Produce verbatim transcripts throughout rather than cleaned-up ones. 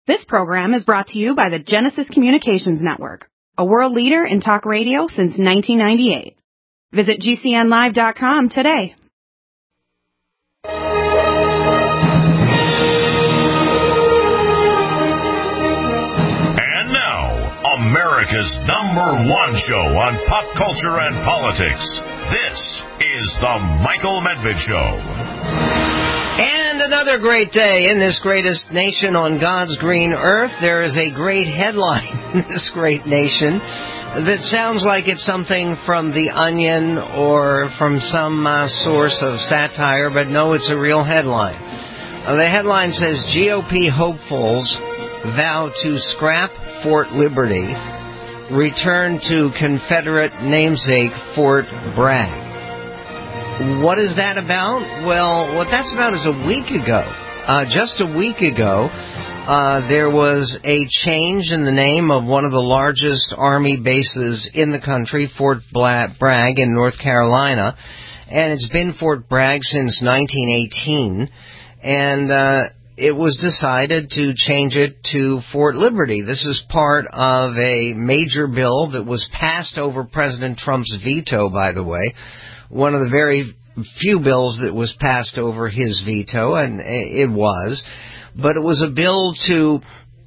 This program is brought to you by the Genesis Communications Network, a world leader in talk radio since nineteen ninety-eight. Visit G C N live dot com today. And now, America's number one show on pop culture and politics. This is The Michael Medved Show. And another great day in this greatest nation on God's green earth. There is a great headline in this great nation that sounds like it's something from The Onion or from some uh, source of satire, but no, it's a real headline. Uh, the headline says, G O P hopefuls vow to scrap Fort Liberty, return to Confederate namesake Fort Bragg. What is that about? Well, what that's about is a week ago. Uh, just a week ago, uh, there was a change in the name of one of the largest Army bases in the country, Fort Bragg in North Carolina. And it's been Fort Bragg since nineteen eighteen. And uh, it was decided to change it to Fort Liberty. This is part of a major bill that was passed over President Trump's veto, by the way. One of the very few bills that was passed over his veto, and it was. But it was a bill to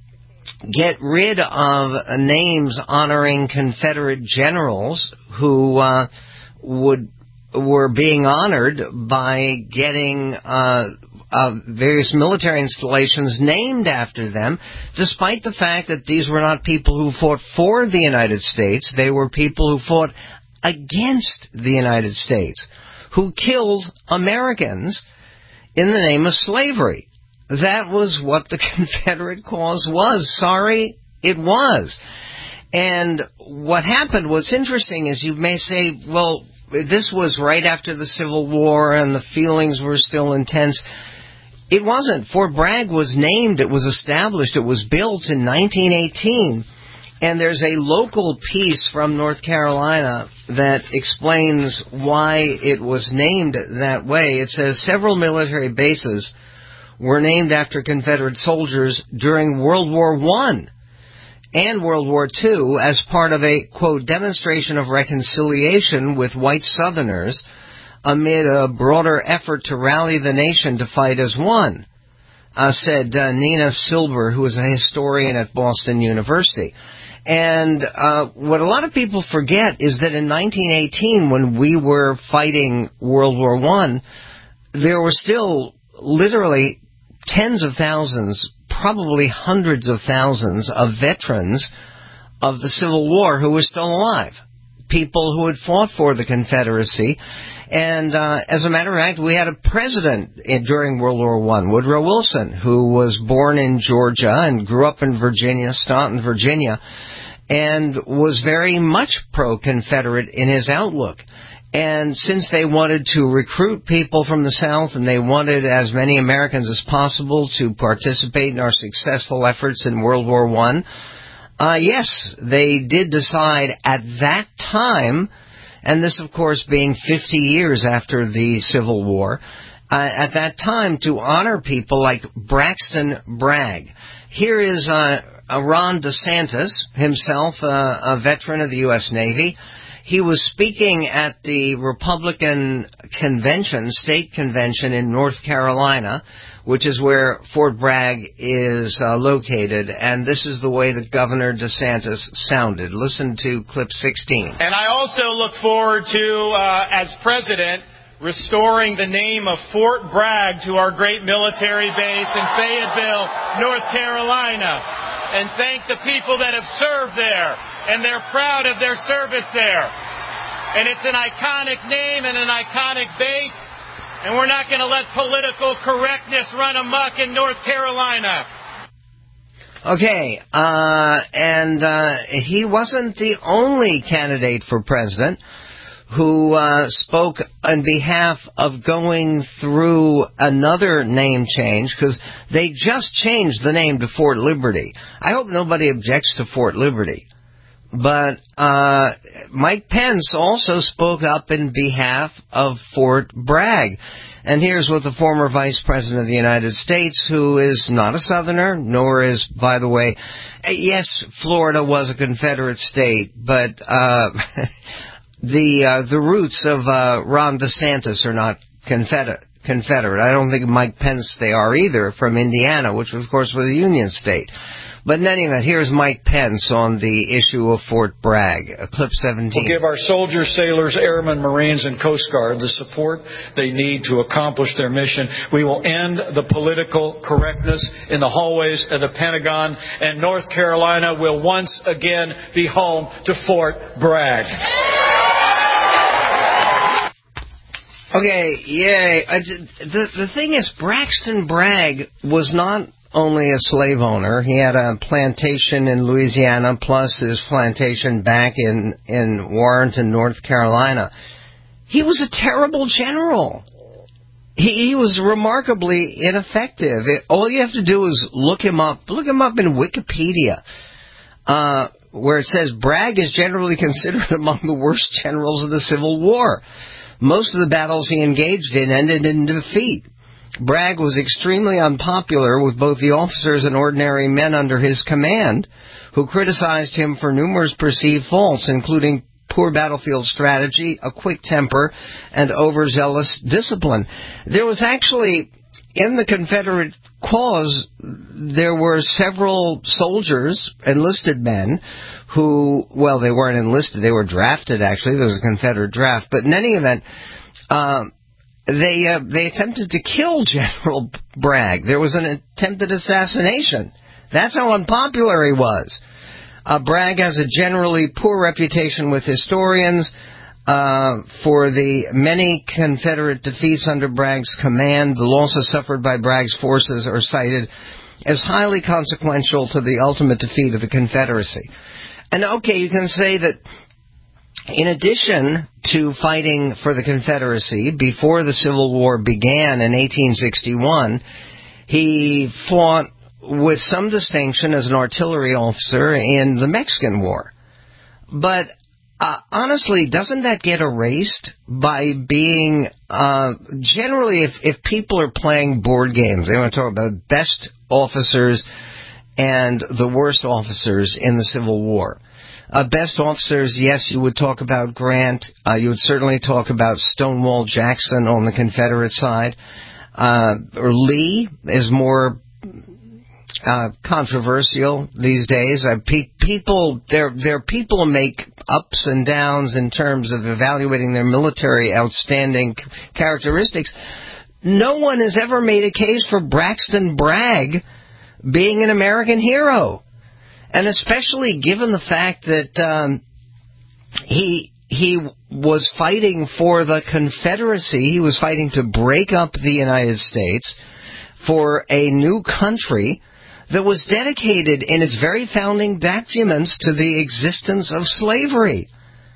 get rid of names honoring Confederate generals who uh, would were being honored by getting uh, uh, various military installations named after them, despite the fact that these were not people who fought for the United States. They were people who fought against the United States, who killed Americans in the name of slavery. That was what the Confederate cause was. Sorry, it was. And what happened, what's interesting is you may say, well, this was right after the Civil War and the feelings were still intense. It wasn't. Fort Bragg was named, it was established, it was built in nineteen eighteen. And there's a local piece from North Carolina that explains why it was named that way. It says several military bases were named after Confederate soldiers during World War One and World War Two as part of a, quote, demonstration of reconciliation with white Southerners amid a broader effort to rally the nation to fight as one, uh, said uh, Nina Silber, who is a historian at Boston University. And uh, what a lot of people forget is that in nineteen eighteen, when we were fighting World War One, there were still literally tens of thousands, probably hundreds of thousands of veterans of the Civil War who were still alive, people who had fought for the Confederacy. And uh, as a matter of fact, we had a president in, during World War One, Woodrow Wilson, who was born in Georgia and grew up in Virginia, Staunton, Virginia, and was very much pro-Confederate in his outlook. And since they wanted to recruit people from the South and they wanted as many Americans as possible to participate in our successful efforts in World War One, uh, yes, they did decide at that time, and this, of course, being fifty years after the Civil War, uh, at that time to honor people like Braxton Bragg. Here is uh, Ron DeSantis, himself uh, a veteran of the U S Navy. He was speaking at the Republican convention, state convention in North Carolina, which is where Fort Bragg is uh, located, and this is the way that Governor DeSantis sounded. Listen to clip sixteen. And I also look forward to, uh, as president, restoring the name of Fort Bragg to our great military base in Fayetteville, North Carolina, and thank the people that have served there, and they're proud of their service there. And it's an iconic name and an iconic base, and we're not going to let political correctness run amok in North Carolina. Okay, uh, and uh, he wasn't the only candidate for president who uh, spoke on behalf of going through another name change, because they just changed the name to Fort Liberty. I hope nobody objects to Fort Liberty. But uh, Mike Pence also spoke up in behalf of Fort Bragg. And here's what the former Vice President of the United States, who is not a Southerner, nor is, by the way, yes, Florida was a Confederate state, but uh, the uh, the roots of uh, Ron DeSantis are not Confederate. Confederate. I don't think Mike Pence they are either, from Indiana, which of course was a Union state. But in any event, here's Mike Pence on the issue of Fort Bragg. Uh, clip seventeen. We'll give our soldiers, sailors, airmen, Marines, and Coast Guard the support they need to accomplish their mission. We will end the political correctness in the hallways of the Pentagon, and North Carolina will once again be home to Fort Bragg. Okay, yay. Uh, the, the thing is, Braxton Bragg was not only a slave owner. He had a plantation in Louisiana, plus his plantation back in, in Warrenton, North Carolina. He was a terrible general. He, he was remarkably ineffective. It, all you have to do is look him up. Look him up in Wikipedia, uh, where it says Bragg is generally considered among the worst generals of the Civil War. Most of the battles he engaged in ended in defeat. Bragg was extremely unpopular with both the officers and ordinary men under his command, who criticized him for numerous perceived faults, including poor battlefield strategy, a quick temper, and overzealous discipline. There was actually, in the Confederate cause, there were several soldiers, enlisted men, who, well, they weren't enlisted, they were drafted, actually. There was a Confederate draft. But in any event, um, They uh, they attempted to kill General Bragg. There was an attempted assassination. That's how unpopular he was. Uh, Bragg has a generally poor reputation with historians uh, for the many Confederate defeats under Bragg's command. The losses suffered by Bragg's forces are cited as highly consequential to the ultimate defeat of the Confederacy. And, okay, you can say that in addition to fighting for the Confederacy, before the Civil War began in eighteen sixty-one, he fought with some distinction as an artillery officer in the Mexican War. But uh, honestly, doesn't that get erased by being, uh, generally, if, if people are playing board games, they want to talk about best officers and the worst officers in the Civil War. Uh, best officers, yes, you would talk about Grant. Uh, you would certainly talk about Stonewall Jackson on the Confederate side. Uh, or Lee is more uh, controversial these days. Uh, pe- people, there, there people make ups and downs in terms of evaluating their military outstanding c- characteristics. No one has ever made a case for Braxton Bragg being an American hero. And especially given the fact that um, he he was fighting for the Confederacy, he was fighting to break up the United States for a new country that was dedicated in its very founding documents to the existence of slavery.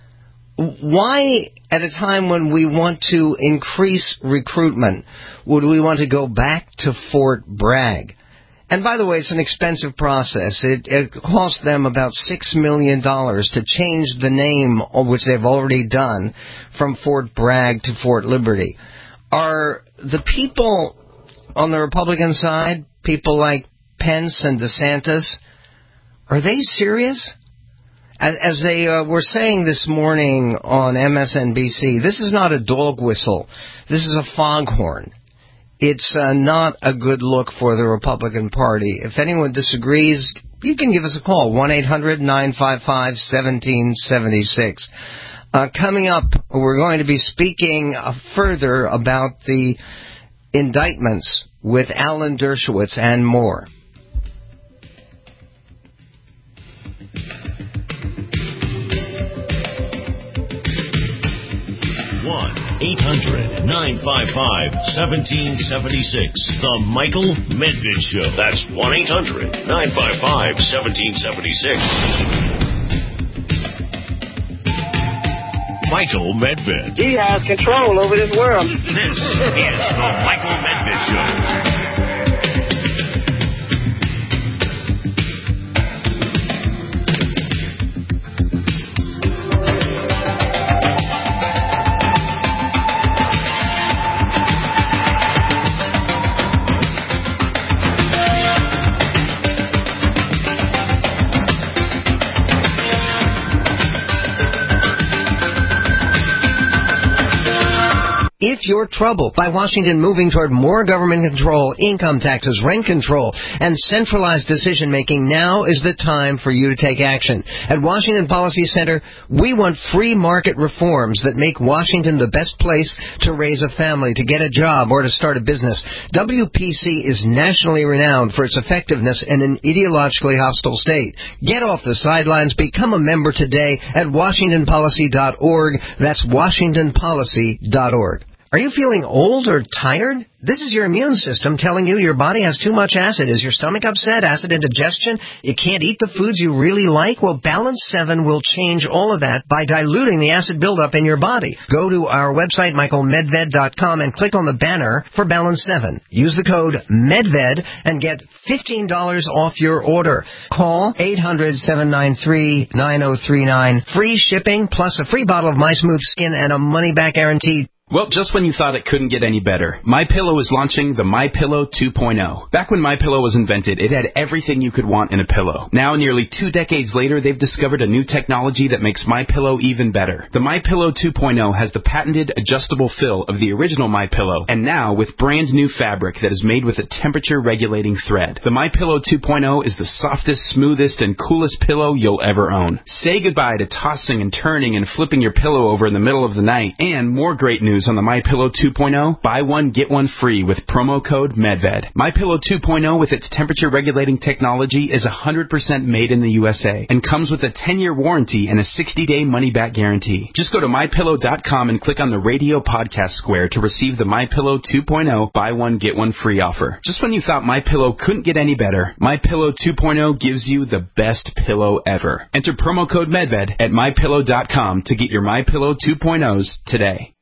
Why, at a time when we want to increase recruitment, would we want to go back to Fort Bragg? And by the way, it's an expensive process. It, it cost them about six million dollars to change the name, which they've already done, from Fort Bragg to Fort Liberty. Are the people on the Republican side, people like Pence and DeSantis, are they serious? As, as they uh, were saying this morning on M S N B C, this is not a dog whistle. This is a foghorn. It's uh, not a good look for the Republican Party. If anyone disagrees, you can give us a call, one eight hundred nine five five one seven seven six. Uh, coming up, we're going to be speaking uh, further about the indictments with Alan Dershowitz and more. one eight hundred nine five five one seven seven six. The Michael Medved Show. That's one eight hundred nine five five one seven seven six. Michael Medved. He has control over this world. This is the Michael Medved Show. If you're troubled by Washington moving toward more government control, income taxes, rent control, and centralized decision-making, now is the time for you to take action. At Washington Policy Center, we want free market reforms that make Washington the best place to raise a family, to get a job, or to start a business. W P C is nationally renowned for its effectiveness in an ideologically hostile state. Get off the sidelines. Become a member today at washington policy dot org. That's washington policy dot org. Are you feeling old or tired? This is your immune system telling you your body has too much acid. Is your stomach upset? Acid indigestion? You can't eat the foods you really like? Well, Balance seven will change all of that by diluting the acid buildup in your body. Go to our website, michael medved dot com, and click on the banner for Balance seven. Use the code MEDVED and get fifteen dollars off your order. Call eight hundred, seven nine three, nine zero three nine. Free shipping plus a free bottle of My Smooth Skin and a money-back guarantee. Well, just when you thought it couldn't get any better, MyPillow is launching the MyPillow two point oh. Back when MyPillow was invented, it had everything you could want in a pillow. Now, nearly two decades later, they've discovered a new technology that makes MyPillow even better. The MyPillow two point oh has the patented adjustable fill of the original MyPillow, and now with brand new fabric that is made with a temperature-regulating thread. The MyPillow two point oh is the softest, smoothest, and coolest pillow you'll ever own. Say goodbye to tossing and turning and flipping your pillow over in the middle of the night. And more great news on the MyPillow two point oh, buy one, get one free with promo code MEDVED. MyPillow two point oh with its temperature-regulating technology is one hundred percent made in the U S A and comes with a ten-year warranty and a sixty-day money-back guarantee. Just go to my pillow dot com and click on the radio podcast square to receive the MyPillow two point oh buy one, get one free offer. Just when you thought MyPillow couldn't get any better, MyPillow two point oh gives you the best pillow ever. Enter promo code MEDVED at my pillow dot com to get your MyPillow two point ohs today.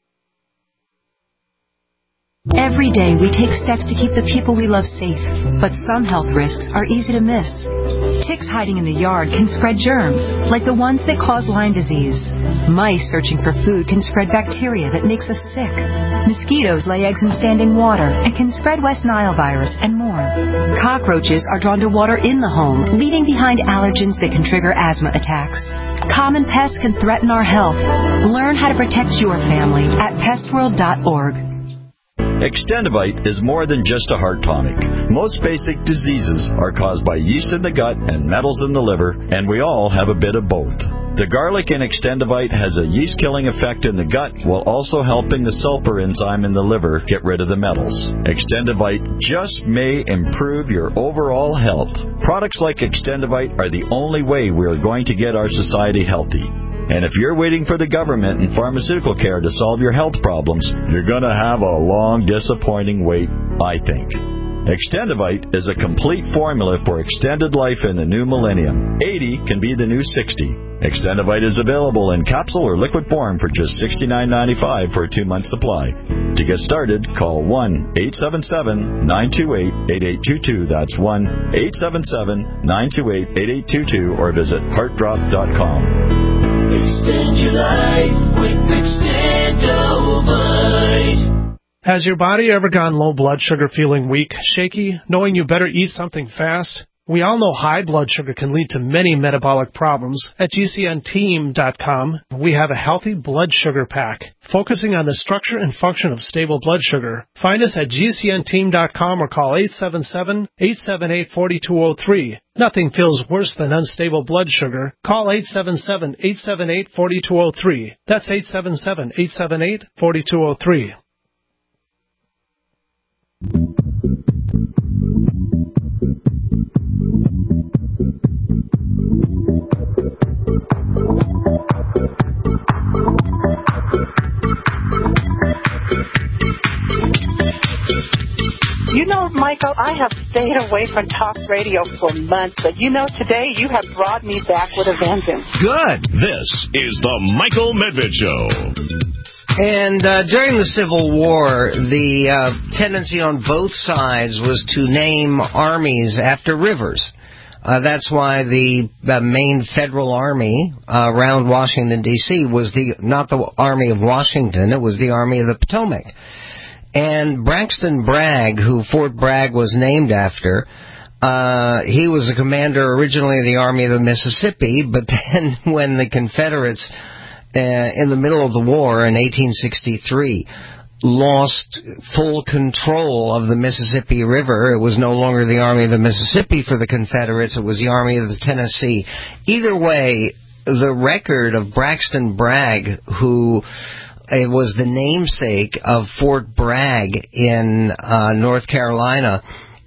Every day we take steps to keep the people we love safe, but some health risks are easy to miss. Ticks hiding in the yard can spread germs, like the ones that cause Lyme disease. Mice searching for food can spread bacteria that makes us sick. Mosquitoes lay eggs in standing water and can spread West Nile virus and more. Cockroaches are drawn to water in the home, leaving behind allergens that can trigger asthma attacks. Common pests can threaten our health. Learn how to protect your family at pest world dot org. Extendivite is more than just a heart tonic. Most basic diseases are caused by yeast in the gut and metals in the liver, and we all have a bit of both. The garlic in Extendivite has a yeast-killing effect in the gut while also helping the sulfur enzyme in the liver get rid of the metals. Extendivite just may improve your overall health. Products like Extendivite are the only way we are going to get our society healthy. And if you're waiting for the government and pharmaceutical care to solve your health problems, you're going to have a long, disappointing wait, I think. Extendivite is a complete formula for extended life in the new millennium. eighty can be the new sixty. Extendivite is available in capsule or liquid form for just sixty-nine ninety-five for a two-month supply. To get started, call one eight seven seven, nine two eight, eight eight two two. That's one eight seven seven, nine two eight, eight eight two two or visit heart drop dot com. Extend your life with Extendivite. Has your body ever gone low blood sugar, feeling weak, shaky, knowing you better eat something fast? We all know high blood sugar can lead to many metabolic problems. At G C N team dot com, we have a healthy blood sugar pack, focusing on the structure and function of stable blood sugar. Find us at G C N team dot com or call eight seven seven, eight seven eight, four two zero three. Nothing feels worse than unstable blood sugar. Call eight seven seven, eight seven eight, four two zero three. That's eight seven seven, eight seven eight, four two zero three. You know, Michael, I have stayed away from talk radio for months, but you know, today you have brought me back with a vengeance. Good. This is the Michael Medved Show. And uh, during the Civil War, the uh, tendency on both sides was to name armies after rivers. Uh, that's why the, the main federal army uh, around Washington, D C was the not the Army of Washington, it was the Army of the Potomac. And Braxton Bragg, who Fort Bragg was named after, uh, he was a commander originally of the Army of the Mississippi, but then when the Confederates uh, in the middle of the war in eighteen sixty-three, lost full control of the Mississippi River. It was no longer the Army of the Mississippi for the Confederates. It was the Army of the Tennessee. Either way, the record of Braxton Bragg, who it was the namesake of Fort Bragg in uh, North Carolina,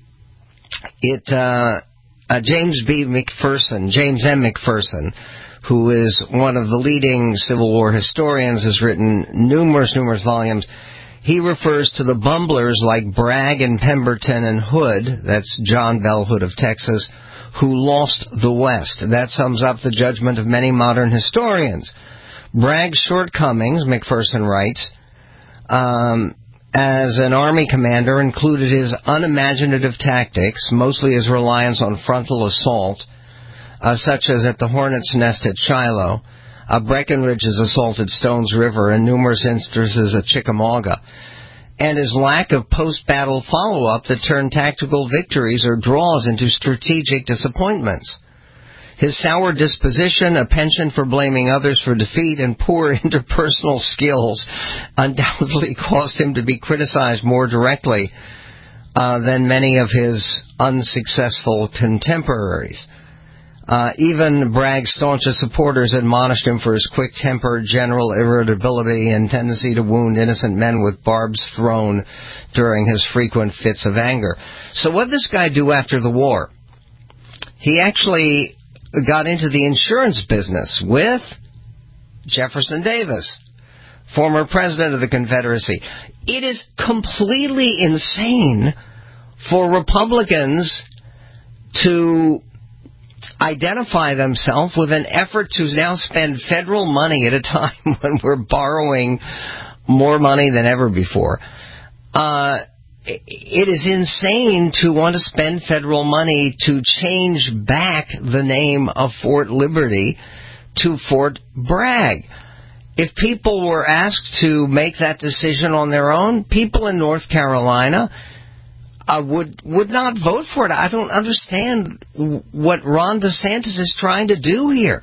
it uh, uh, James B. McPherson, James M. McPherson, who is one of the leading Civil War historians, has written numerous, numerous volumes. He refers to the bumblers like Bragg and Pemberton and Hood, that's John Bell Hood of Texas, who lost the West. That sums up the judgment of many modern historians. Bragg's shortcomings, McPherson writes, um, as an army commander included his unimaginative tactics, mostly his reliance on frontal assault, uh, such as at the Hornet's Nest at Shiloh, uh, Breckinridge's assault at Stones River, and numerous instances at Chickamauga, and his lack of post-battle follow-up that turned tactical victories or draws into strategic disappointments. His sour disposition, a penchant for blaming others for defeat, and poor interpersonal skills undoubtedly caused him to be criticized more directly uh, than many of his unsuccessful contemporaries. Uh, even Bragg's staunchest supporters admonished him for his quick temper, general irritability, and tendency to wound innocent men with barbs thrown during his frequent fits of anger. So what did this guy do after the war? He actually got into the insurance business with Jefferson Davis, former president of the Confederacy. It is completely insane for Republicans to identify themselves with an effort to now spend federal money at a time when we're borrowing more money than ever before. Uh, it is insane to want to spend federal money to change back the name of Fort Liberty to Fort Bragg. If people were asked to make that decision on their own, people in North Carolina Uh, would would not vote for it. I don't understand what Ron DeSantis is trying to do here.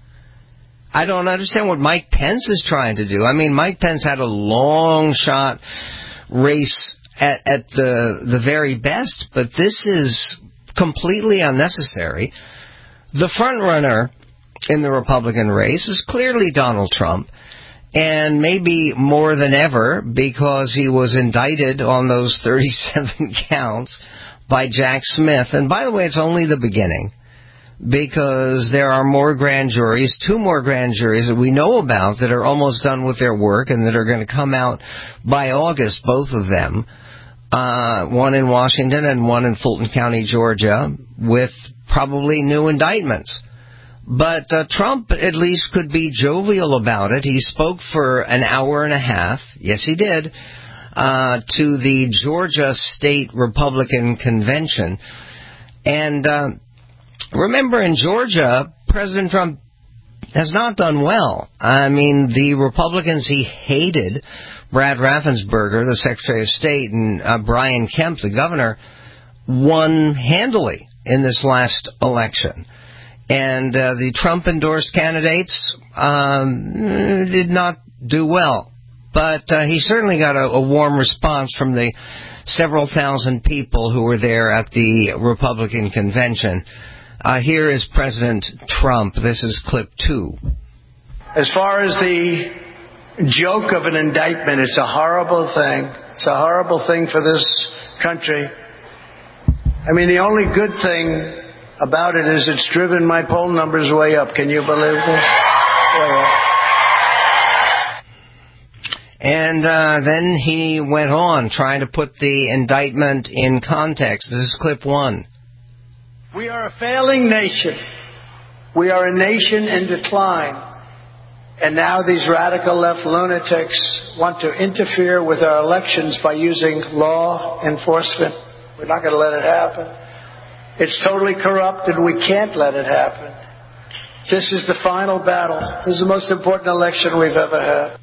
I don't understand what Mike Pence is trying to do. I mean, Mike Pence had a long shot race at, at the the very best, but this is completely unnecessary. The front runner in the Republican race is clearly Donald Trump. And maybe more than ever, because he was indicted on those thirty-seven counts by Jack Smith. And by the way, it's only the beginning, because there are more grand juries, two more grand juries that we know about that are almost done with their work and that are going to come out by August, both of them, uh, one in Washington and one in Fulton County, Georgia, with probably new indictments. But uh, Trump at least could be jovial about it. He spoke for an hour and a half, yes he did, uh, to the Georgia State Republican Convention. And uh, remember, in Georgia, President Trump has not done well. I mean, the Republicans he hated, Brad Raffensperger, the Secretary of State, and uh, Brian Kemp, the governor, won handily in this last election. And uh, the Trump-endorsed candidates um, did not do well. But uh, he certainly got a, a warm response from the several thousand people who were there at the Republican convention. Uh, here is President Trump. This is clip two. As far as the joke of an indictment, it's a horrible thing. It's a horrible thing for this country. I mean, the only good thing about it is it's driven my poll numbers way up. Can you believe this? Way up. And uh, then he went on trying to put the indictment in context. This is clip one. We are a failing nation. We are a nation in decline. And now these radical left lunatics want to interfere with our elections by using law enforcement. We're not going to let it happen. It's totally corrupt, and we can't let it happen. This is the final battle. This is the most important election we've ever had.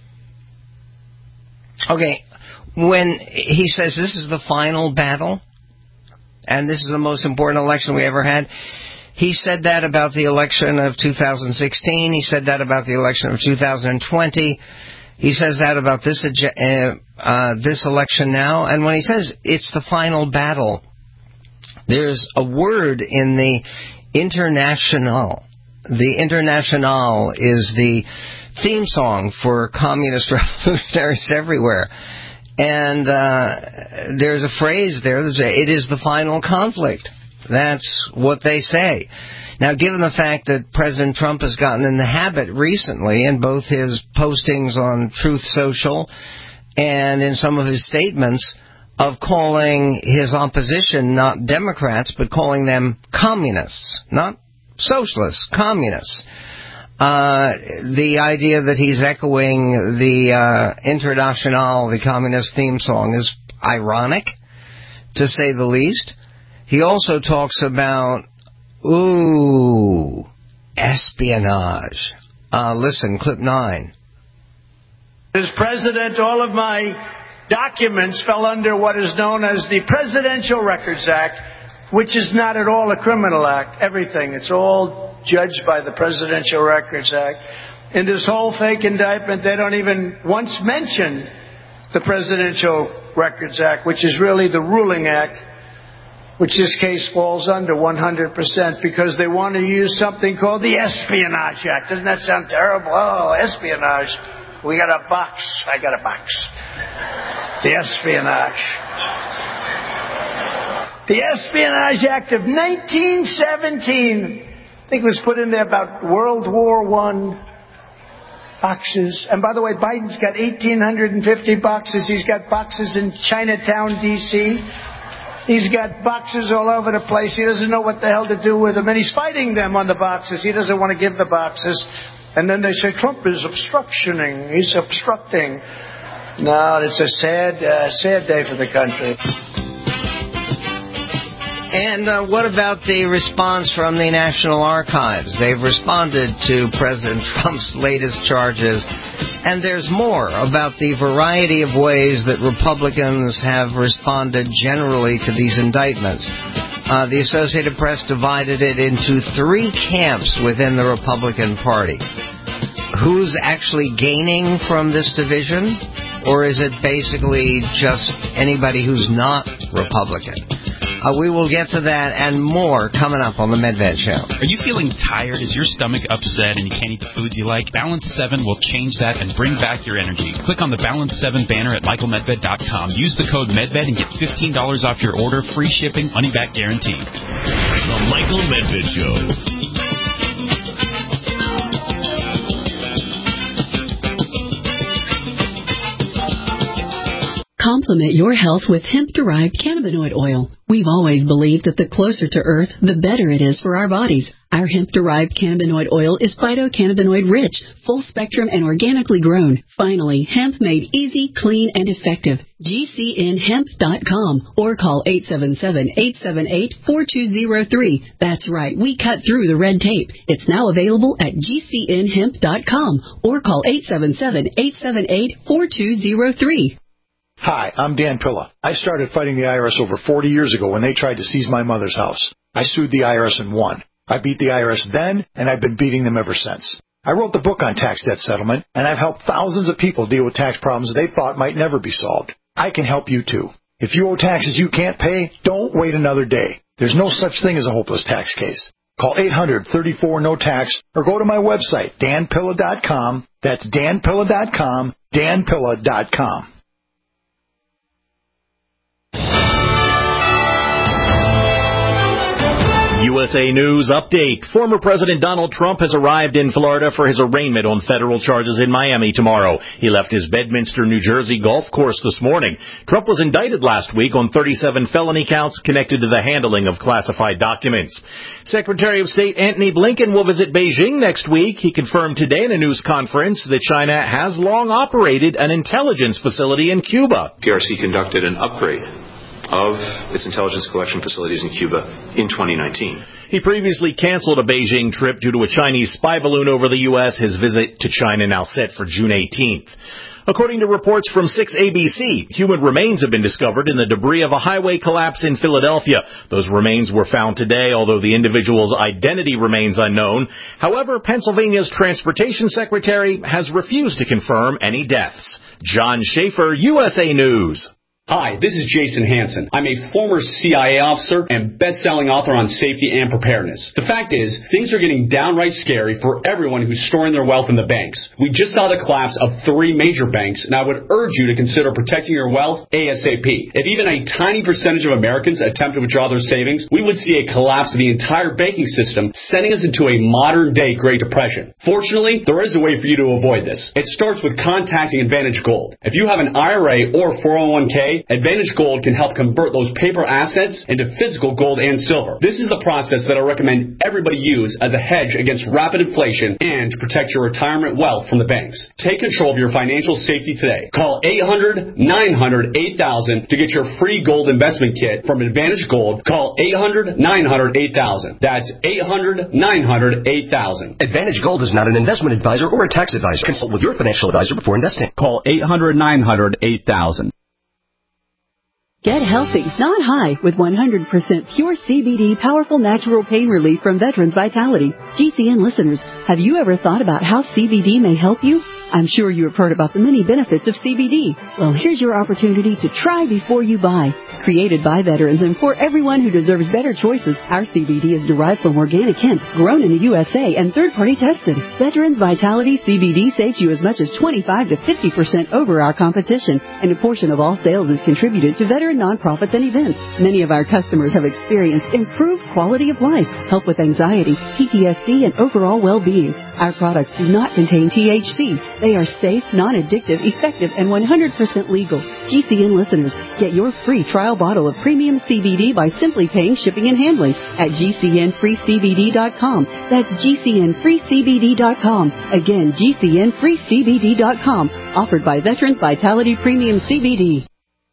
Okay, when he says this is the final battle, and this is the most important election we ever had, He said that about the election of two thousand sixteen. He said that about the election of two thousand twenty. He says that about this uh, uh, this election now. And when he says it's the final battle, there's a word in the International. The International is the theme song for communist revolutionaries everywhere. And uh, there's a phrase there, it is the final conflict. That's what they say. Now, given the fact that President Trump has gotten in the habit recently in both his postings on Truth Social and in some of his statements of calling his opposition not Democrats, but calling them communists, not socialists, communists. Uh, the idea that he's echoing the uh, International, the communist theme song, is ironic, to say the least. He also talks about, ooh, espionage. Uh, listen, clip nine. As president, all of my documents fell under what is known as the Presidential Records Act, which is not at all a criminal act. Everything. It's all judged by the Presidential Records Act. In this whole fake indictment, they don't even once mention the Presidential Records Act, which is really the ruling act, which this case falls under one hundred percent, because they want to use something called the Espionage Act. Doesn't that sound terrible? Oh, espionage. We got a box. I got a box. The Espionage. The Espionage Act of nineteen seventeen. I think it was put in there about World War One boxes. And by the way, Biden's got one thousand eight hundred fifty boxes. He's got boxes in Chinatown, D C He's got boxes all over the place. He doesn't know what the hell to do with them. And he's fighting them on the boxes. He doesn't want to give the boxes. And then they say, Trump is obstructioning. He's obstructing. No, it's a sad, uh, sad day for the country. And uh, what about the response from the National Archives? They've responded to President Trump's latest charges. And there's more about the variety of ways that Republicans have responded generally to these indictments. Uh, the Associated Press divided it into three camps within the Republican Party. Who's actually gaining from this division? Or is it basically just anybody who's not Republican? Uh, we will get to that and more coming up on the Medved Show. Are you feeling tired? Is your stomach upset and you can't eat the foods you like? Balance seven will change that and bring back your energy. Click on the Balance seven banner at michael medved dot com. Use the code MedVed and get fifteen dollars off your order, free shipping, money back guarantee. The Michael Medved Show. Complement your health with hemp-derived cannabinoid oil. We've always believed that the closer to Earth, the better it is for our bodies. Our hemp-derived cannabinoid oil is phytocannabinoid-rich, full-spectrum, and organically grown. Finally, hemp made easy, clean, and effective. G C N hemp dot com or call eight seven seven, eight seven eight, four two zero three. That's right, we cut through the red tape. It's now available at G C N hemp dot com or call eight seven seven, eight seven eight, four two zero three. Hi, I'm Dan Pilla. I started fighting the I R S over forty years ago when they tried to seize my mother's house. I sued the I R S and won. I beat the I R S then, and I've been beating them ever since. I wrote the book on tax debt settlement, and I've helped thousands of people deal with tax problems they thought might never be solved. I can help you too. If you owe taxes you can't pay, don't wait another day. There's no such thing as a hopeless tax case. Call eight hundred, thirty-four, no tax or go to my website, dan pilla dot com. That's dan pilla dot com, dan pilla dot com. U S A News Update. Former President Donald Trump has arrived in Florida for his arraignment on federal charges in Miami tomorrow. He left his Bedminster, New Jersey golf course this morning. Trump was indicted last week on thirty-seven felony counts connected to the handling of classified documents. Secretary of State Antony Blinken will visit Beijing next week. He confirmed today in a news conference that China has long operated an intelligence facility in Cuba. P R C conducted an upgrade of its intelligence collection facilities in Cuba in twenty nineteen. He previously canceled a Beijing trip due to a Chinese spy balloon over the U S. His visit to China now set for June eighteenth. According to reports from six A B C, human remains have been discovered in the debris of a highway collapse in Philadelphia. Those remains were found today, although the individual's identity remains unknown. However, Pennsylvania's Transportation Secretary has refused to confirm any deaths. John Schaefer, U S A News. Hi, this is Jason Hansen. I'm a former C I A officer and best-selling author on safety and preparedness. The fact is, things are getting downright scary for everyone who's storing their wealth in the banks. We just saw the collapse of three major banks, and I would urge you to consider protecting your wealth ASAP. If even a tiny percentage of Americans attempt to withdraw their savings, we would see a collapse of the entire banking system, sending us into a modern-day Great Depression. Fortunately, there is a way for you to avoid this. It starts with contacting Advantage Gold. If you have an I R A or four oh one k, Advantage Gold can help convert those paper assets into physical gold and silver. This is the process that I recommend everybody use as a hedge against rapid inflation and to protect your retirement wealth from the banks. Take control of your financial safety today. Call eight hundred, nine hundred, eight thousand to get your free gold investment kit from Advantage Gold. Call eight hundred, nine hundred, eight thousand. That's eight hundred, nine hundred, eight thousand. Advantage Gold is not an investment advisor or a tax advisor. Consult with your financial advisor before investing. Call eight hundred, nine hundred, eight thousand. Get healthy, not high, with one hundred percent pure C B D powerful natural pain relief from Veterans Vitality. G C N listeners, have you ever thought about how C B D may help you? I'm sure you have heard about the many benefits of C B D. Well, here's your opportunity to try before you buy. Created by veterans and for everyone who deserves better choices, our C B D is derived from organic hemp, grown in the U S A and third-party tested. Veterans Vitality C B D saves you as much as twenty-five to fifty percent over our competition, and a portion of all sales is contributed to veteran nonprofits and events. Many of our customers have experienced improved quality of life, help with anxiety, P T S D, and overall well-being. Our products do not contain T H C. They are safe, non-addictive, effective, and one hundred percent legal. G C N listeners, get your free trial bottle of premium C B D by simply paying shipping and handling at G C N free C B D dot com. That's G C N free C B D dot com. Again, G C N free C B D dot com. Offered by Veterans Vitality Premium C B D.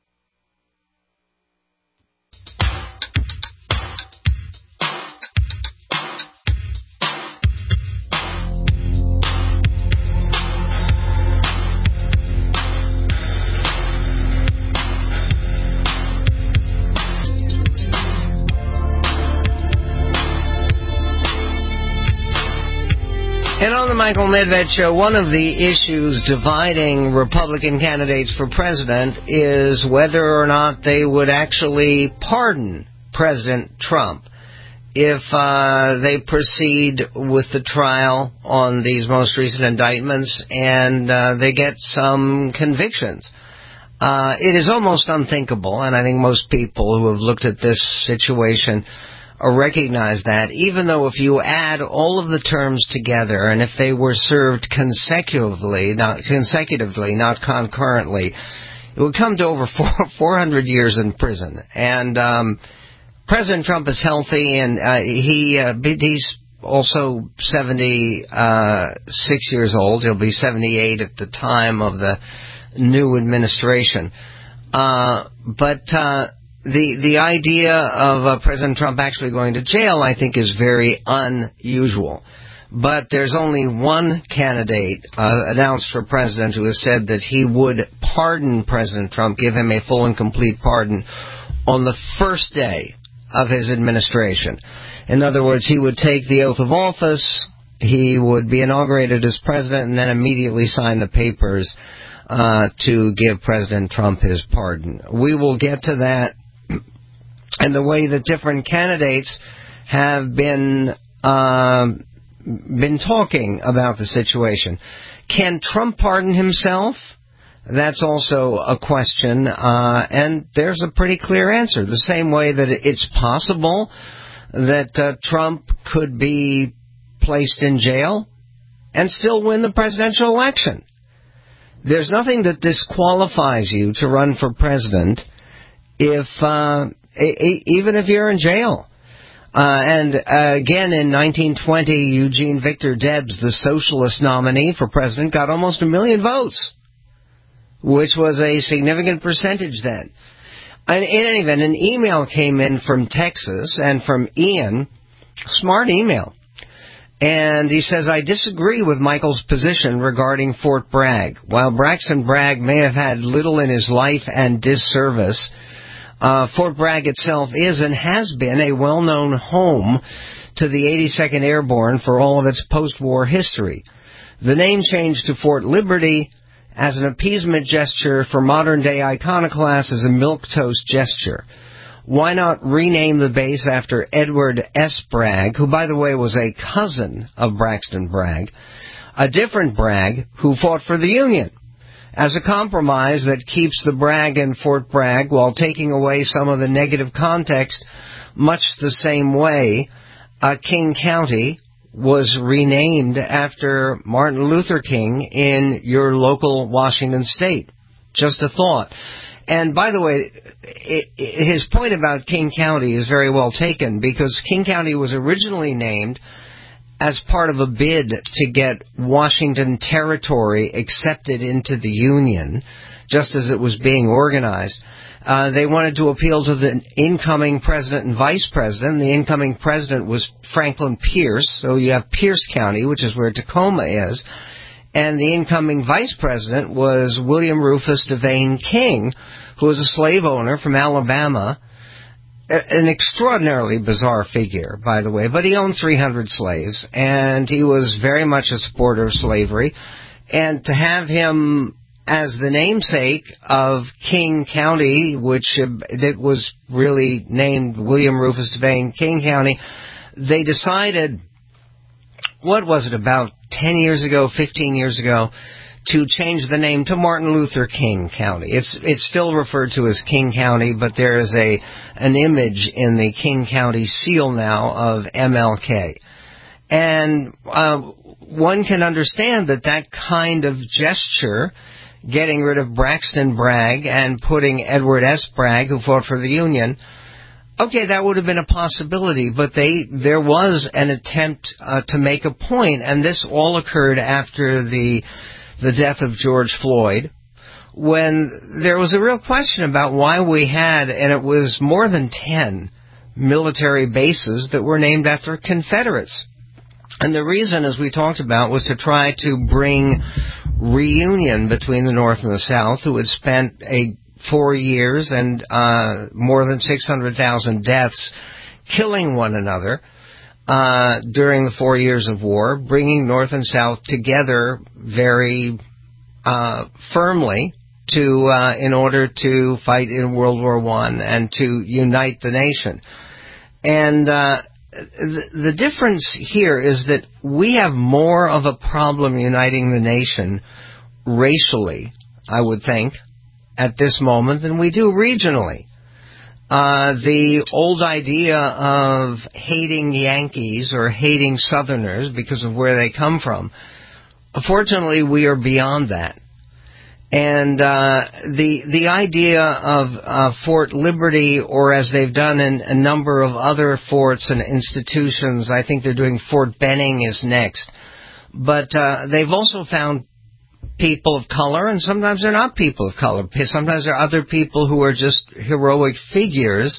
And on the Michael Medved Show, one of the issues dividing Republican candidates for president is whether or not they would actually pardon President Trump if uh, they proceed with the trial on these most recent indictments and uh, they get some convictions. Uh, it is almost unthinkable, and I think most people who have looked at this situation recognize that, even though if you add all of the terms together and if they were served consecutively, not consecutively, not concurrently, it would come to over four hundred years in prison. And um, President Trump is healthy, and uh, he uh, he's also seventy-six years old. He'll be seventy-eight at the time of the new administration. Uh, but uh, The the idea of uh, President Trump actually going to jail, I think, is very unusual. But there's only one candidate uh, announced for president who has said that he would pardon President Trump, give him a full and complete pardon on the first day of his administration. In other words, he would take the oath of office, he would be inaugurated as president, and then immediately sign the papers uh, to give President Trump his pardon. We will get to that. And the way that different candidates have been uh, been talking about the situation. Can Trump pardon himself? That's also a question, uh, and there's a pretty clear answer. The same way that it's possible that uh, Trump could be placed in jail and still win the presidential election. There's nothing that disqualifies you to run for president if... Uh, even if you're in jail. Uh, and uh, again, in nineteen twenty, Eugene Victor Debs, the socialist nominee for president, got almost a million votes, which was a significant percentage then. And in any event, an email came in from Texas and from Ian, smart email. And he says, I disagree with Michael's position regarding Fort Bragg. While Braxton Bragg may have had little in his life and disservice, uh, Fort Bragg itself is and has been a well-known home to the eighty-second Airborne for all of its post-war history. The name change to Fort Liberty as an appeasement gesture for modern-day iconoclasts is a milquetoast gesture. Why not rename the base after Edward S. Bragg, who, by the way, was a cousin of Braxton Bragg, a different Bragg who fought for the Union, as a compromise that keeps the Bragg in Fort Bragg while taking away some of the negative context, much the same way uh, King County was renamed after Martin Luther King in your local Washington state. Just a thought. And by the way, it, it, his point about King County is very well taken, because King County was originally named as part of a bid to get Washington Territory accepted into the Union, just as it was being organized. Uh, they wanted to appeal to the incoming president and vice president. The incoming president was Franklin Pierce, so you have Pierce County, which is where Tacoma is. And the incoming vice president was William Rufus Devane King, who was a slave owner from Alabama. An extraordinarily bizarre figure, by the way, but he owned three hundred slaves, and he was very much a supporter of slavery. And to have him as the namesake of King County, which uh, that was really named William Rufus Devane King County, they decided, what was it, about ten years ago, fifteen years ago, to change the name to Martin Luther King County. It's it's still referred to as King County, but there is a an image in the King County seal now of M L K. And uh, one can understand that that kind of gesture, getting rid of Braxton Bragg and putting Edward S. Bragg, who fought for the Union, okay, that would have been a possibility, but they there was an attempt uh, to make a point, and this all occurred after the the death of George Floyd, when there was a real question about why we had, and it was more than ten military bases that were named after Confederates. And the reason, as we talked about, was to try to bring reunion between the North and the South, who had spent a four years and uh, more than six hundred thousand deaths killing one another uh, during the four years of war, bringing North and South together very uh, firmly to uh, in order to fight in World War One and to unite the nation. And uh, the, the difference here is that we have more of a problem uniting the nation racially, I would think, at this moment than we do regionally. Uh, the old idea of hating Yankees or hating Southerners because of where they come from, unfortunately, we are beyond that. And uh, the the idea of uh, Fort Liberty, or as they've done in a number of other forts and institutions, I think they're doing Fort Benning is next. But uh, they've also found people of color, and sometimes they're not people of color. Sometimes they're other people who are just heroic figures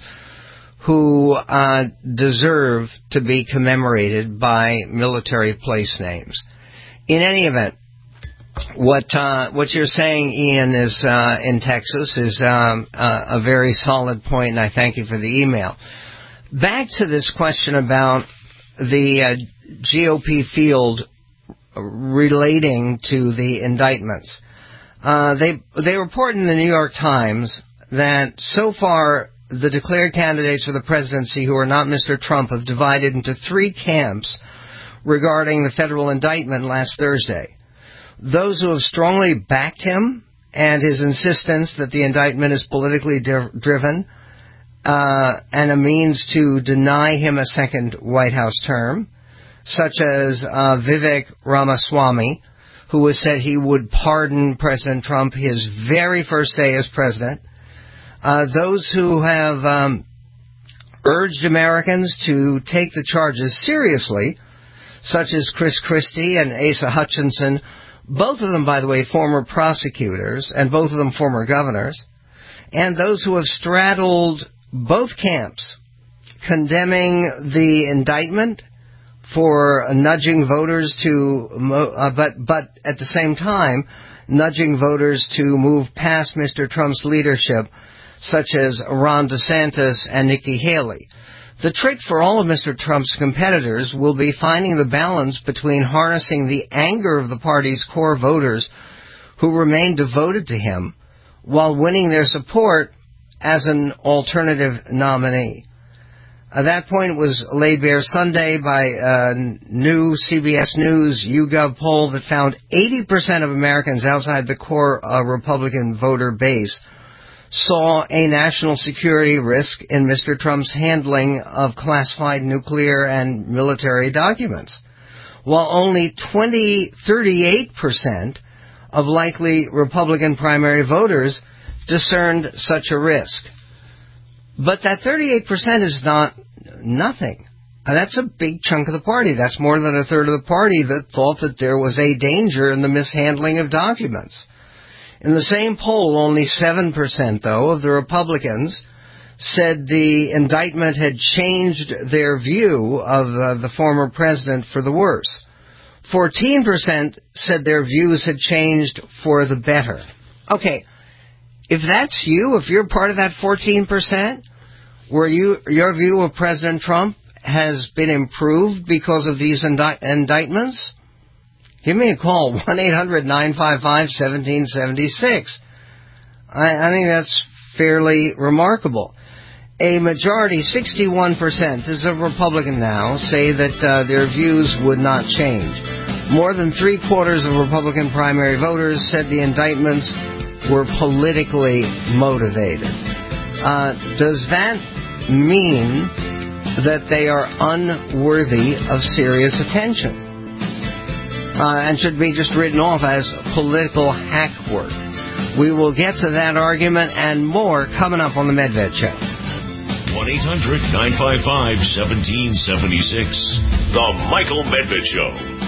who uh, deserve to be commemorated by military place names. In any event, what uh, what you're saying, Ian, is uh, in Texas is um, a, a very solid point, and I thank you for the email. Back to this question about the uh, G O P field relating to the indictments. Uh, they they report in the New York Times that so far the declared candidates for the presidency who are not Mister Trump have divided into three camps regarding the federal indictment last Thursday. Those who have strongly backed him and his insistence that the indictment is politically di- driven uh, and a means to deny him a second White House term, such as uh, Vivek Ramaswamy, who has said he would pardon President Trump his very first day as president. Uh, those who have um, urged Americans to take the charges seriously, such as Chris Christie and Asa Hutchinson, both of them, by the way, former prosecutors, and both of them former governors, and those who have straddled both camps, condemning the indictment for nudging voters to, uh, but but at the same time, nudging voters to move past Mister Trump's leadership, such as Ron DeSantis and Nikki Haley. The trick for all of Mister Trump's competitors will be finding the balance between harnessing the anger of the party's core voters who remain devoted to him while winning their support as an alternative nominee. Uh, that point was laid bare Sunday by a new C B S News YouGov poll that found eighty percent of Americans outside the core uh, Republican voter base saw a national security risk in Mister Trump's handling of classified nuclear and military documents, while only twenty, thirty-eight percent of likely Republican primary voters discerned such a risk. But that thirty-eight percent is not nothing. That's a big chunk of the party. That's more than a third of the party that thought that there was a danger in the mishandling of documents. In the same poll, only seven percent, though, of the Republicans said the indictment had changed their view of uh, the former president for the worse. fourteen percent said their views had changed for the better. Okay, if that's you, if you're part of that fourteen percent, where you, your view of President Trump has been improved because of these indi- indictments, give me a call, one eight hundred nine five five one seven seven six. I, I think that's fairly remarkable. A majority, sixty-one percent, this is a Republican now, say that uh, their views would not change. More than three-quarters of Republican primary voters said the indictments were politically motivated. Uh, does that mean that they are unworthy of serious attention? Uh, and should be just written off as political hack work. We will get to that argument and more coming up on the Medved Show. one eight hundred nine five five one seven seven six. The Michael Medved Show.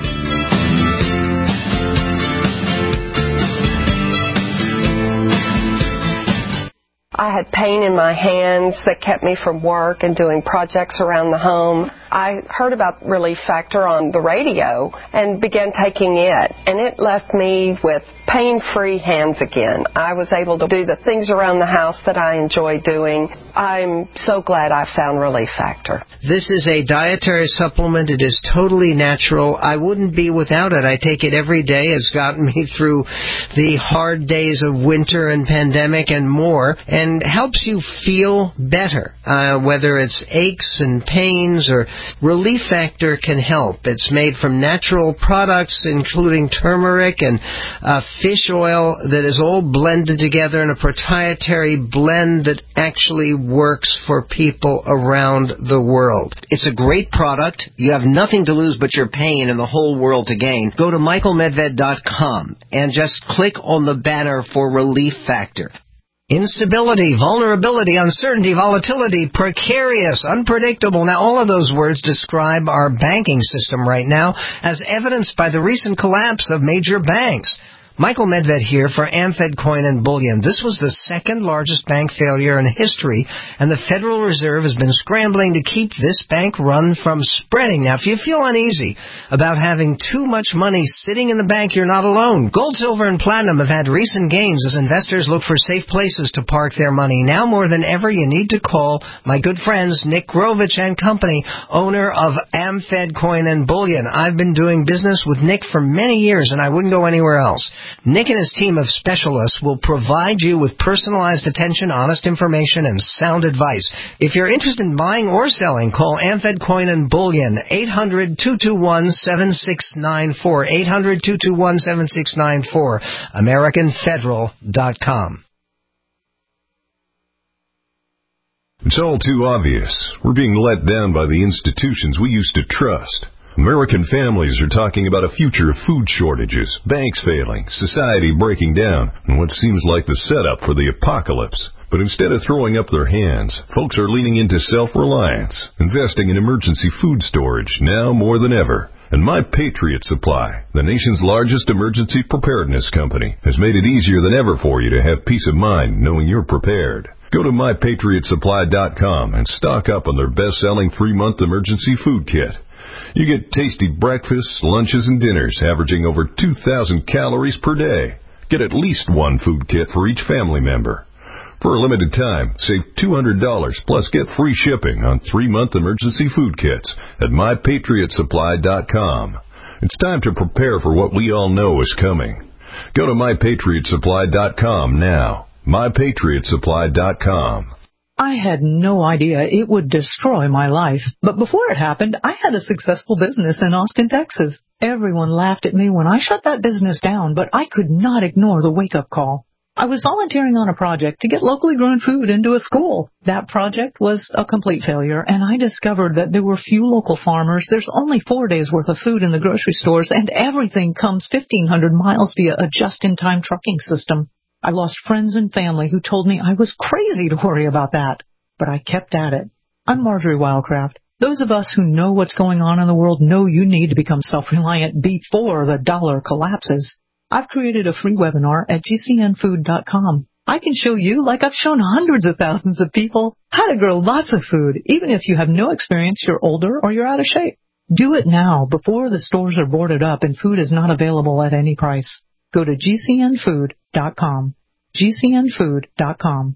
I had pain in my hands that kept me from work and doing projects around the home. I heard about Relief Factor on the radio and began taking it, and it left me with pain-free hands again. I was able to do the things around the house that I enjoy doing. I'm so glad I found Relief Factor. This is a dietary supplement. It is totally natural. I wouldn't be without it. I take it every day. It's gotten me through the hard days of winter and pandemic and more, and helps you feel better, uh, whether it's aches and pains or Relief Factor can help. It's made from natural products, including turmeric and uh, fish oil that is all blended together in a proprietary blend that actually works for people around the world. It's a great product. You have nothing to lose but your pain and the whole world to gain. Go to michael medved dot com and just click on the banner for Relief Factor. Instability, vulnerability, uncertainty, volatility, precarious, unpredictable. Now, all of those words describe our banking system right now, as evidenced by the recent collapse of major banks. Michael Medved here for AmFed Coin and Bullion. This was the second largest bank failure in history, and the Federal Reserve has been scrambling to keep this bank run from spreading. Now, if you feel uneasy about having too much money sitting in the bank, you're not alone. Gold, silver, and platinum have had recent gains as investors look for safe places to park their money. Now more than ever, you need to call my good friends Nick Grovich and Company, owner of AmFed Coin and Bullion. I've been doing business with Nick for many years, and I wouldn't go anywhere else. Nick and his team of specialists will provide you with personalized attention, honest information, and sound advice. If you're interested in buying or selling, call AmFed Coin and Bullion, eight hundred two two one seven six nine four, eight hundred two two one seven six nine four, american federal dot com. It's all too obvious. We're being let down by the institutions we used to trust. American families are talking about a future of food shortages, banks failing, society breaking down, and what seems like the setup for the apocalypse. But instead of throwing up their hands, folks are leaning into self-reliance, investing in emergency food storage now more than ever. And My Patriot Supply, the nation's largest emergency preparedness company, has made it easier than ever for you to have peace of mind knowing you're prepared. Go to my patriot supply dot com and stock up on their best-selling three-month emergency food kit. You get tasty breakfasts, lunches, and dinners averaging over two thousand calories per day. Get at least one food kit for each family member. For a limited time, save two hundred dollars plus get free shipping on three-month emergency food kits at my patriot supply dot com. It's time to prepare for what we all know is coming. Go to my patriot supply dot com now. my patriot supply dot com. I had no idea it would destroy my life, but before it happened, I had a successful business in Austin, Texas. Everyone laughed at me when I shut that business down, but I could not ignore the wake-up call. I was volunteering on a project to get locally grown food into a school. That project was a complete failure, and I discovered that there were few local farmers. There's only four days' worth of food in the grocery stores, and everything comes fifteen hundred miles via a just-in-time trucking system. I lost friends and family who told me I was crazy to worry about that, but I kept at it. I'm Marjorie Wildcraft. Those of us who know what's going on in the world know you need to become self-reliant before the dollar collapses. I've created a free webinar at G C N food dot com. I can show you, like I've shown hundreds of thousands of people, how to grow lots of food, even if you have no experience, you're older, or you're out of shape. Do it now, before the stores are boarded up and food is not available at any price. Go to G C N food dot com. G C N food dot com.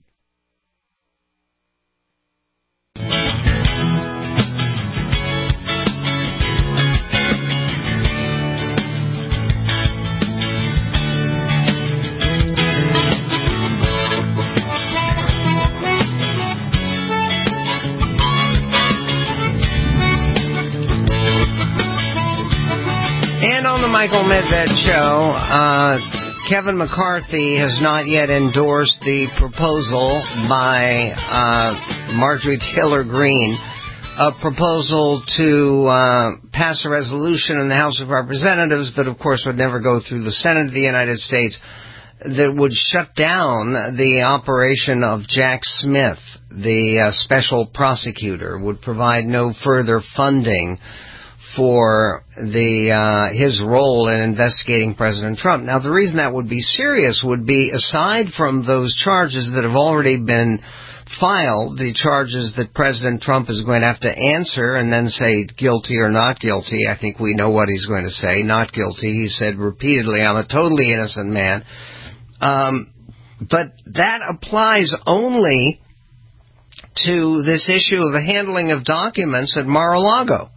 And on the Michael Medved Show, uh, Kevin McCarthy has not yet endorsed the proposal by uh, Marjorie Taylor Greene, a proposal to uh, pass a resolution in the House of Representatives that, of course, would never go through the Senate of the United States, that would shut down the operation of Jack Smith, the uh, special prosecutor, would provide no further funding for the uh, his role in investigating President Trump. Now, the reason that would be serious would be, aside from those charges that have already been filed, the charges that President Trump is going to have to answer and then say guilty or not guilty. I think we know what he's going to say, not guilty. He said repeatedly, I'm a totally innocent man. Um, but that applies only to this issue of the handling of documents at Mar-a-Lago.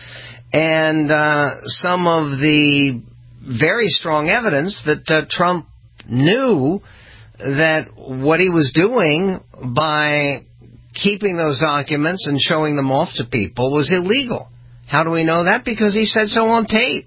And uh, some of the very strong evidence that uh, Trump knew that what he was doing by keeping those documents and showing them off to people was illegal. How do we know that? Because he said so on tape.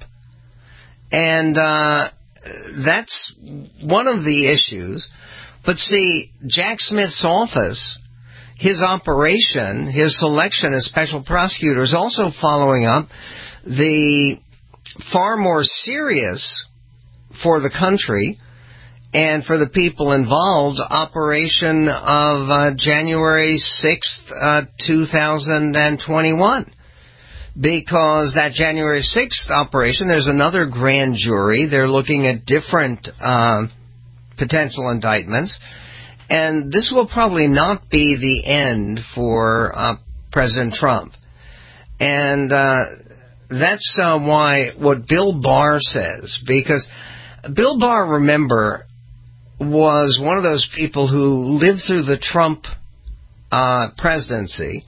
And uh, that's one of the issues. But see, Jack Smith's office, his operation, his selection as special prosecutor, is also following up the far more serious, for the country and for the people involved, operation of uh, January sixth, uh, two thousand twenty-one. Because that January sixth operation, there's another grand jury. They're looking at different uh, potential indictments. And this will probably not be the end for uh, President Trump. And uh, that's uh, why what Bill Barr says, because Bill Barr, remember, was one of those people who lived through the Trump uh, presidency,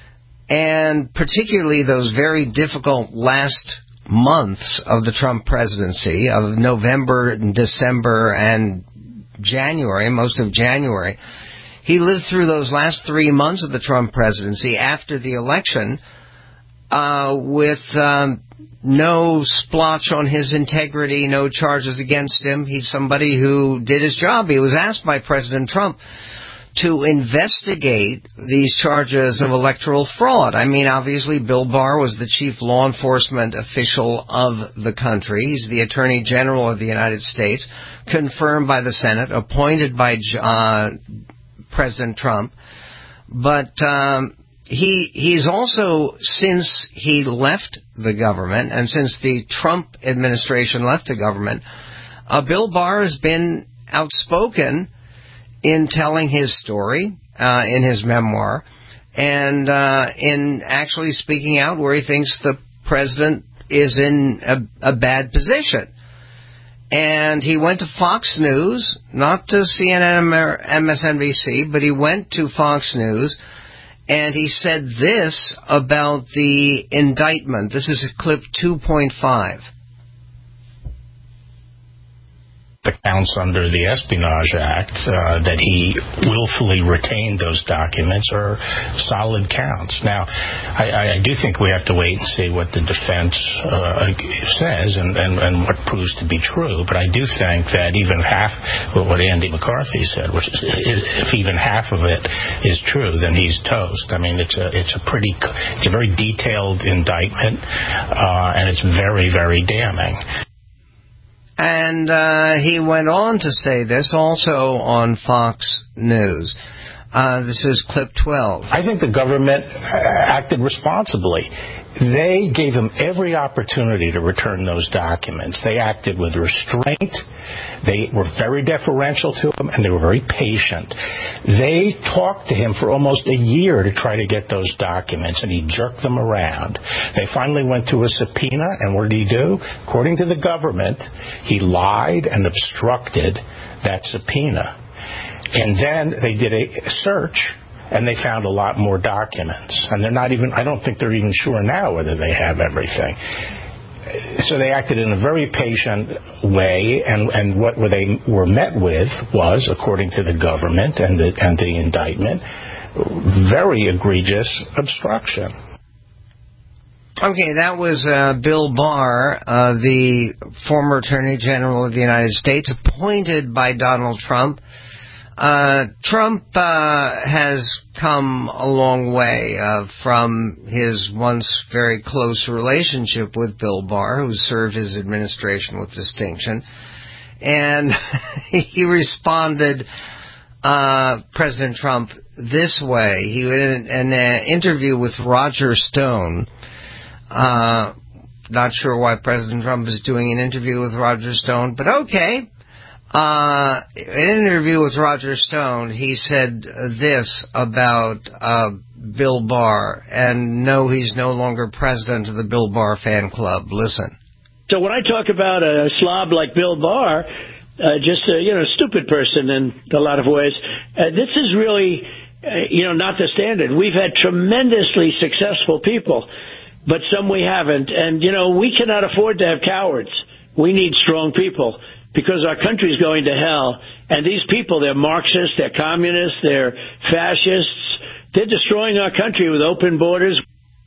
and particularly those very difficult last months of the Trump presidency, of November and December and January, most of January. He lived through those last three months of the Trump presidency after the election uh, with um, no splotch on his integrity, no charges against him. He's somebody who did his job. He was asked by President Trump to investigate these charges of electoral fraud. I mean, obviously, Bill Barr was the chief law enforcement official of the country. He's the Attorney General of the United States, confirmed by the Senate, appointed by uh, President Trump. But um, he he's also, since he left the government, and since the Trump administration left the government, uh, Bill Barr has been outspoken in telling his story, uh, in his memoir, and uh, in actually speaking out where he thinks the president is in a, a bad position. And he went to Fox News, not to C N N or M S N B C, but he went to Fox News, and he said this about the indictment. This is clip two point five. The counts under the Espionage Act uh, that he willfully retained those documents are solid counts. Now, I, I do think we have to wait and see what the defense uh, says and, and, and what proves to be true. But I do think that even half of what Andy McCarthy said, which is, if even half of it is true, then he's toast. I mean, it's a it's a pretty it's a very detailed indictment, uh, and it's very very damning. And uh, he went on to say this also on Fox News. Uh, this is clip twelve. I think the government acted responsibly. They gave him every opportunity to return those documents. They acted with restraint. They were very deferential to him, and they were very patient. They talked to him for almost a year to try to get those documents, and he jerked them around. They finally went to a subpoena, and what did he do? According to the government, he lied and obstructed that subpoena. And then they did a search, and they found a lot more documents. And they're not even, I don't think they're even sure now whether they have everything. So they acted in a very patient way, and, and what they were met with was, according to the government and the, and the indictment, very egregious obstruction. Okay, that was uh, Bill Barr, uh, the former Attorney General of the United States, appointed by Donald Trump. Uh, Trump uh, has come a long way uh, from his once very close relationship with Bill Barr, who served his administration with distinction. And he responded, uh, President Trump, this way. He in an uh, interview with Roger Stone. Uh, not sure why President Trump is doing an interview with Roger Stone, but okay. Uh, in an interview with Roger Stone, he said this about uh, Bill Barr, and no, he's no longer president of the Bill Barr fan club. Listen. So when I talk about a slob like Bill Barr, uh, just a you know stupid person in a lot of ways, uh, this is really uh, you know not the standard. We've had tremendously successful people, but some we haven't, and you know we cannot afford to have cowards. We need strong people, because our country's going to hell. And these people, they're Marxists, they're communists, they're fascists. They're destroying our country with open borders.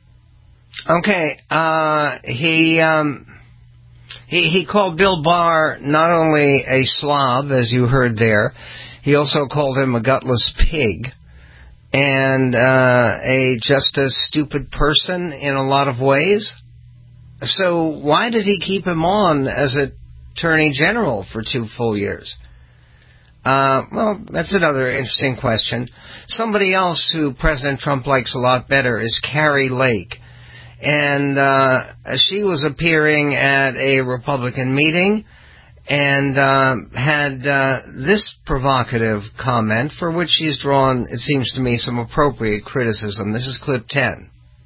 Okay, uh, he, um, he, he called Bill Barr not only a slob, as you heard there, he also called him a gutless pig and uh, a just a stupid person in a lot of ways. So why did he keep him on as a Attorney General for two full years? Uh, well, that's another interesting question. Somebody else who President Trump likes a lot better is Kari Lake. And uh, she was appearing at a Republican meeting and uh, had uh, this provocative comment for which she's drawn, it seems to me, some appropriate criticism. This is clip ten.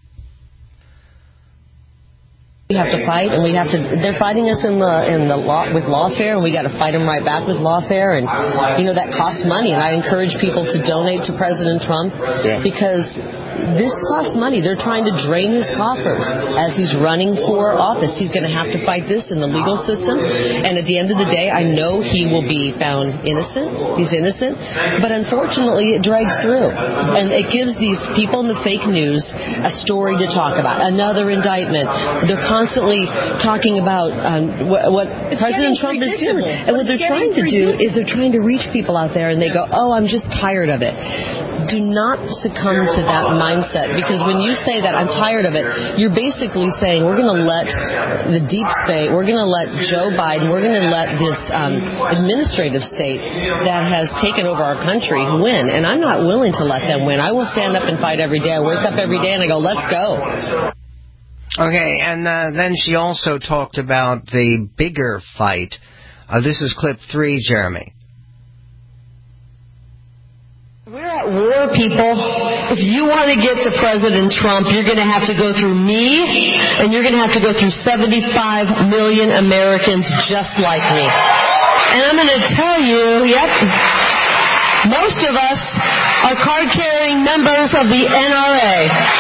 We have to fight, and we have to. They're fighting us in the in the law with lawfare, and we got to fight them right back with lawfare, and you know that costs money. And I encourage people to donate to President Trump yeah. because this costs money. They're trying to drain his coffers as he's running for office. He's going to have to fight this in the legal system, and at the end of the day, I know he will be found innocent. He's innocent, but unfortunately, it drags through, and it gives these people in the fake news a story to talk about. Another indictment. They're constantly talking about um, what, what President Trump is doing. And what they're trying to do is they're trying to reach people out there, and they go, oh, I'm just tired of it. Do not succumb to that mindset, because when you say that, I'm tired of it, you're basically saying we're going to let the deep state, we're going to let Joe Biden, we're going to let this um, administrative state that has taken over our country win. And I'm not willing to let them win. I will stand up and fight every day. I wake up every day and I go, let's go. Okay, and uh, then she also talked about the bigger fight. Uh, this is clip three, Jeremy. We're at war, people. If you want to get to President Trump, you're going to have to go through me, and you're going to have to go through seventy-five million Americans just like me. And I'm going to tell you, yep, most of us are card-carrying members of the N R A.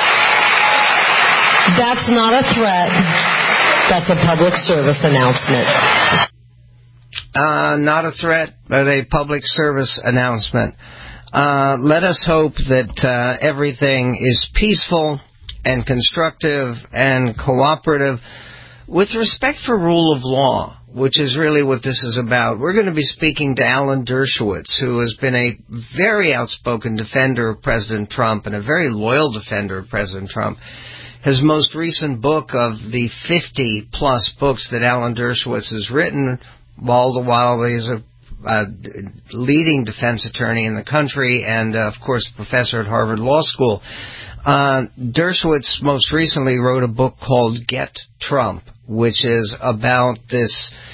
That's not a threat. That's a public service announcement. Uh, not a threat, but a public service announcement. Uh, let us hope that uh, everything is peaceful and constructive and cooperative with respect for rule of law, which is really what this is about. We're going to be speaking to Alan Dershowitz, who has been a very outspoken defender of President Trump and a very loyal defender of President Trump. His most recent book of the fifty-plus books that Alan Dershowitz has written, all the while he's a Uh, leading defense attorney in the country and, uh, of course, professor at Harvard Law School. Uh, Dershowitz most recently wrote a book called Get Trump, which is about this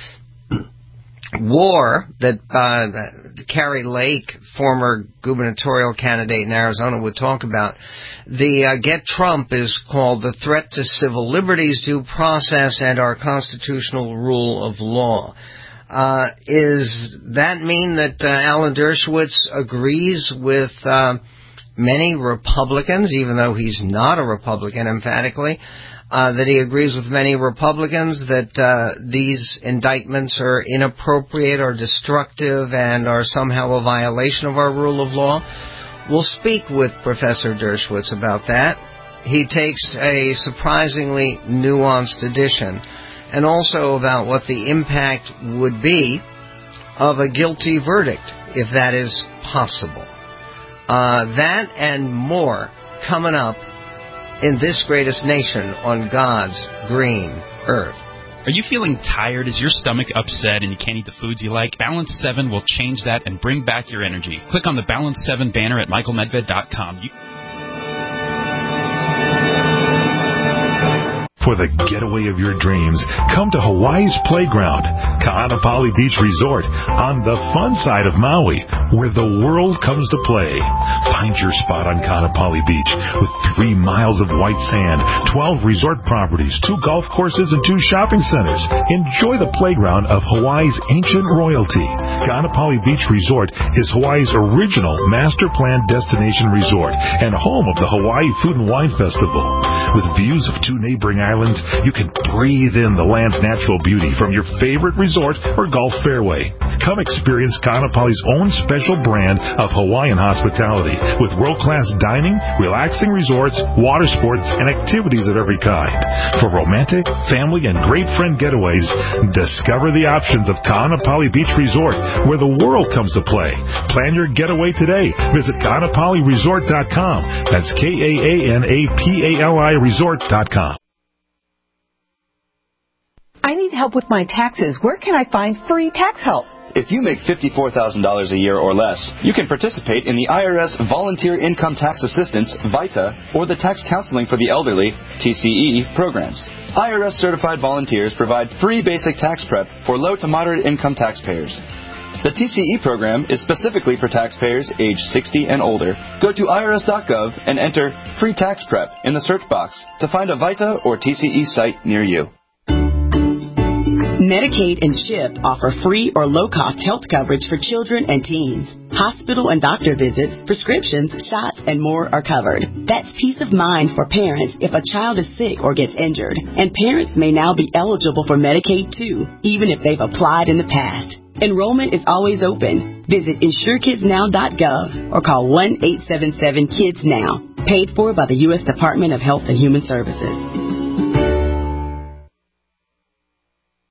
war that uh, Kari Lake, former gubernatorial candidate in Arizona, would talk about. The uh, Get Trump is called The Threat to Civil Liberties, Due Process, and Our Constitutional Rule of Law. Uh, is that mean that uh, Alan Dershowitz agrees with uh, many Republicans, even though he's not a Republican, emphatically, uh, that he agrees with many Republicans that uh, these indictments are inappropriate or destructive and are somehow a violation of our rule of law? We'll speak with Professor Dershowitz about that. He takes a surprisingly nuanced edition, and also about what the impact would be of a guilty verdict, if that is possible. Uh, that and more coming up in this greatest nation on God's green earth. Are you feeling tired? Is your stomach upset and you can't eat the foods you like? Balance seven will change that and bring back your energy. Click on the Balance seven banner at michael medved dot com. You- For the getaway of your dreams, come to Hawaii's Playground, Ka'anapali Beach Resort, on the fun side of Maui, where the world comes to play. Find your spot on Ka'anapali Beach with three miles of white sand, twelve resort properties, two golf courses, and two shopping centers. Enjoy the playground of Hawaii's ancient royalty. Ka'anapali Beach Resort is Hawaii's original master plan destination resort and home of the Hawaii Food and Wine Festival. With views of two neighboring islands, you can breathe in the land's natural beauty from your favorite resort or golf fairway. Come experience Ka'anapali's own special brand of Hawaiian hospitality with world-class dining, relaxing resorts, water sports, and activities of every kind. For romantic, family, and great friend getaways, discover the options of Ka'anapali Beach Resort, where the world comes to play. Plan your getaway today. Visit Ka'anapali Resort dot com. That's K A A N A P A L I Resort dot com. I need help with my taxes. Where can I find free tax help? If you make fifty-four thousand dollars a year or less, you can participate in the I R S Volunteer Income Tax Assistance, VITA, or the Tax Counseling for the Elderly, T C E, programs. I R S-certified volunteers provide free basic tax prep for low to moderate income taxpayers. The T C E program is specifically for taxpayers age sixty and older. Go to I R S dot gov and enter Free Tax Prep in the search box to find a VITA or T C E site near you. Medicaid and CHIP offer free or low-cost health coverage for children and teens. Hospital and doctor visits, prescriptions, shots, and more are covered. That's peace of mind for parents if a child is sick or gets injured. And parents may now be eligible for Medicaid, too, even if they've applied in the past. Enrollment is always open. Visit insure kids now dot gov or call one eight seven seven kids now. Paid for by the U S Department of Health and Human Services.